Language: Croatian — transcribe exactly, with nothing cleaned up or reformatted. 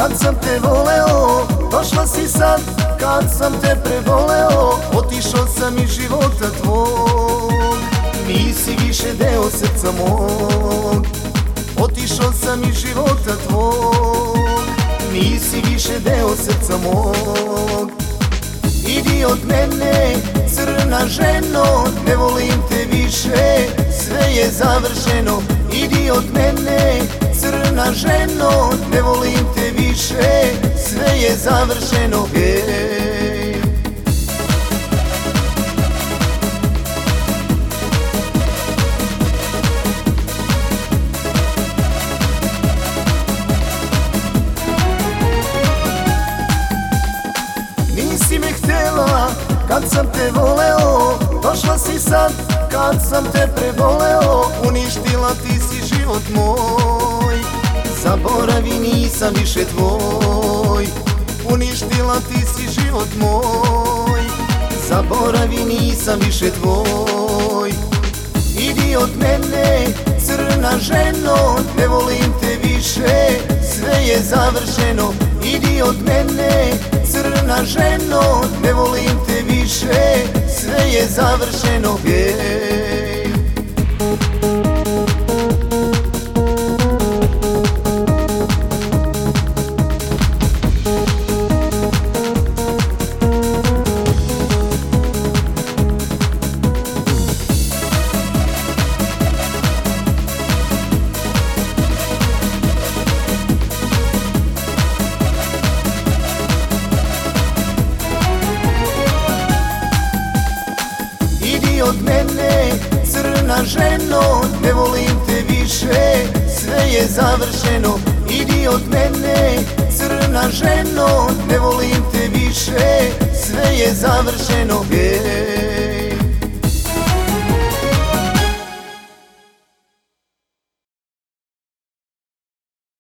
kad sam te voleo, došla si sad kad sam te prevoleo. Otišao sam iz života tvog, nisi više deo srca mog. Otišao sam iz života tvog, nisi više deo srca mog. Idi od mene, crna ženo, ne volim te više, sve je završeno. Idi od mene, crna ženo, ne volim te više, sve je završeno. Hej. Nisi me htjela kad sam te voleo, došla si sad kad sam te prevoleo. Uništila ti si život moj, zaboravi nisam više tvoj. Uništila ti si život moj, zaboravi nisam više tvoj. Idi od mene, crna ženo, ne volim te više, sve je završeno. Idi od mene, crna ženo, ne volim te više, sve je završeno. Hej. Idi od mene, crna ženo, ne volim te više, sve je završeno. Idi od mene, crna ženo, ne volim te više, sve je završeno.